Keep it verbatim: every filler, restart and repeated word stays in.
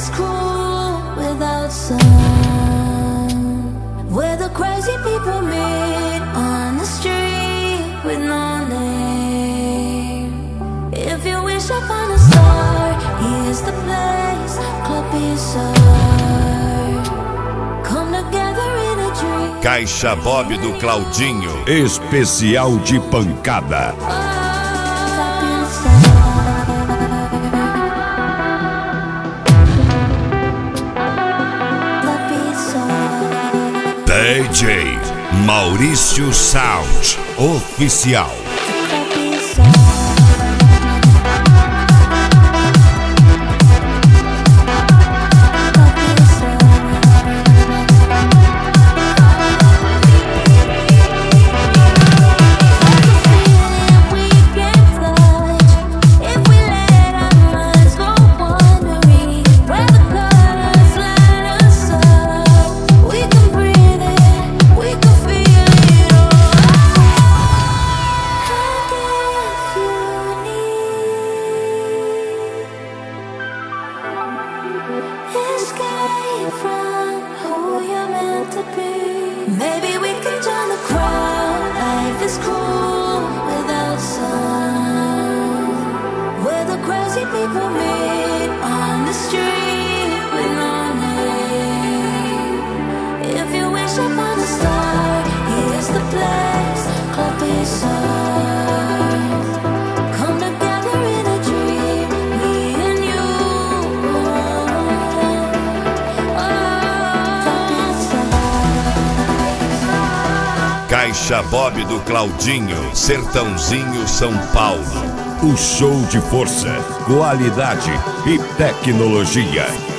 is cruel without sun, where the crazy people meet on the street with no name. If you wish upon a star, here's the place, Club Bizarre. Come together in a dream. Caixa Bob do Claudinho. Especial de pancada. D J Maurício Sound Oficial. Escape from who you're meant to be. Maybe we can join the crowd. Life is cool without sun, where the crazy people meet on the street with no name. If you wish upon a star, here's the place, Club Bizarre. Come together in a dream, me and you. Caixa Bob do Claudinho, Sertãozinho, São Paulo. O show de força, qualidade e tecnologia.